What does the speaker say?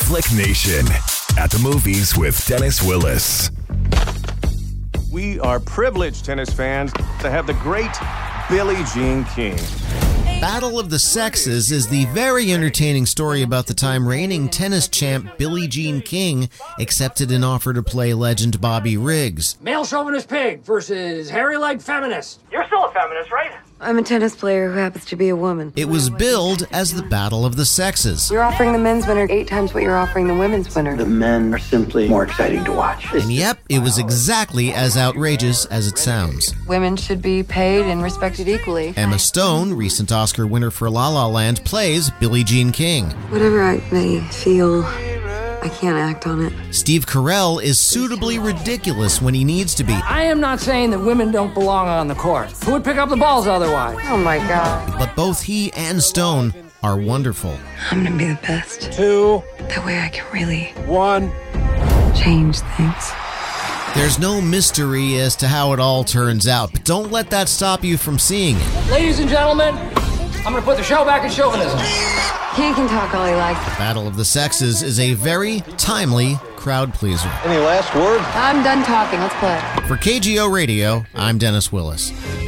Flick Nation at the movies with Dennis Willis. We are privileged, tennis fans, to have the great Billie Jean King. Battle of the Sexes is the very entertaining story about the time reigning tennis champ Billie Jean King accepted an offer to play legend Bobby Riggs. Male chauvinist pig versus hairy-legged feminist. You're still a feminist, right? I'm a tennis player who happens to be a woman. It was billed as the Battle of the Sexes. You're offering the men's winner 8 times what you're offering the women's winner. The men are simply more exciting to watch. And yep, it was exactly as outrageous as it sounds. Women should be paid and respected equally. Emma Stone, recent Oscar winner for La La Land, plays Billie Jean King. Whatever I may feel, I can't act on it. Steve Carell is suitably ridiculous when he needs to be. I am not saying that women don't belong on the court. Who would pick up the balls otherwise? Oh my God. But both he and Stone are wonderful. I'm gonna be the best. 2, That way I can really 1. change things. There's no mystery as to how it all turns out, but don't let that stop you from seeing it. Ladies and gentlemen, I'm going to put the show back in chauvinism. He can talk all he likes. Battle of the Sexes is a very timely crowd pleaser. Any last word? I'm done talking. Let's play. For KGO Radio, I'm Dennis Willis.